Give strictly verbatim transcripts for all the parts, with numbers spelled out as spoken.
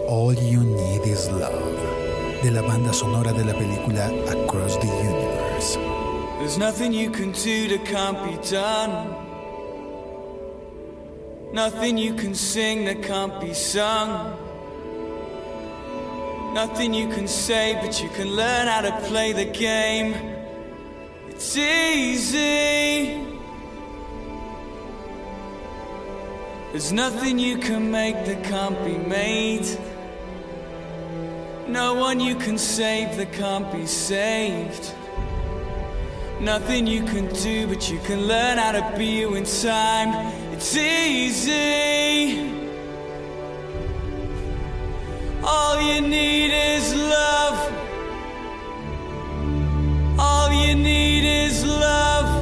All You Need Is Love, de la banda sonora de la película Across the Universe. There's nothing you can do that can't be done. Nothing you can sing that can't be sung. Nothing you can say, but you can learn how to play the game. It's easy. There's nothing you can make that can't be made. No one you can save that can't be saved. Nothing you can do, but you can learn how to be you in time. It's easy. All you need is love. All you need is love.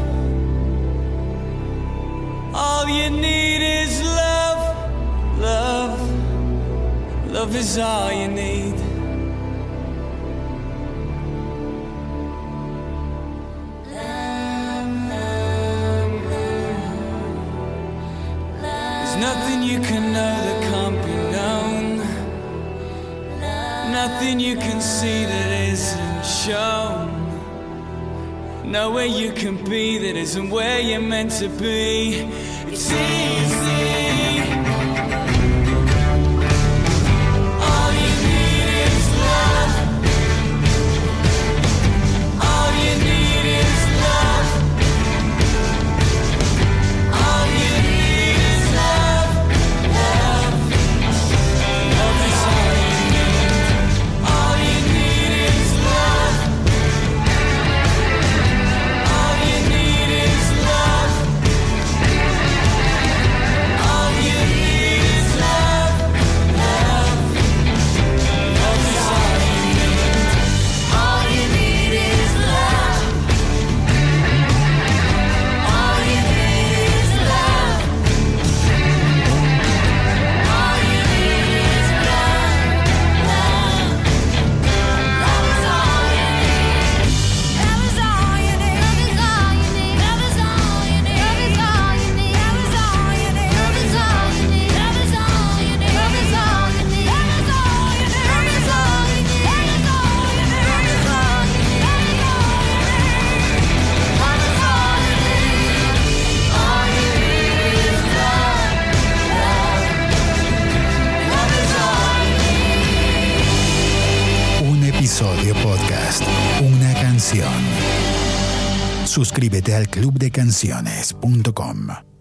All you need is love. Love. Love is all you need. There's nothing you can know that can't be known. Nothing you can see that isn't shown. Nowhere you can be that isn't where you're meant to be. It's easy. All you need is love. All you need is love. All you need is love. Love. Love is all you need. All you need is love. All you need is love. All you need is love. Love. Love is all you need. All you need is love. All you need is love. All you need is love. Love. Love is all you need. Love is all you need. Love is all you need. Love is all you need. Love is all you need. Love is all you need. Love is all you need. Love is all you need. Love is all you need. Love is all you need. Love is all you need. Love is all you need. Love is all you need. Love is all you need. All you need is love. Love. Love is all you need. Un episodio podcast, una canción. Suscríbete al club de canciones punto com.